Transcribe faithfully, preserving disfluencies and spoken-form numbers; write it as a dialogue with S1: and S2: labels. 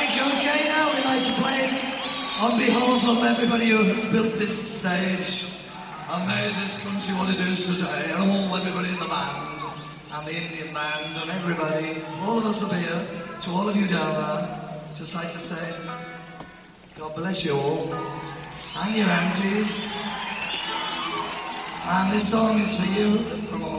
S1: Thank you. Okay, now we'd like to play on behalf of everybody who built this stage and made this country what it is today, and all everybody in the band, and the Indian band, and everybody, all of us up here, to all of you down there, just like to say, God bless you all, and your aunties, and this song is for you from all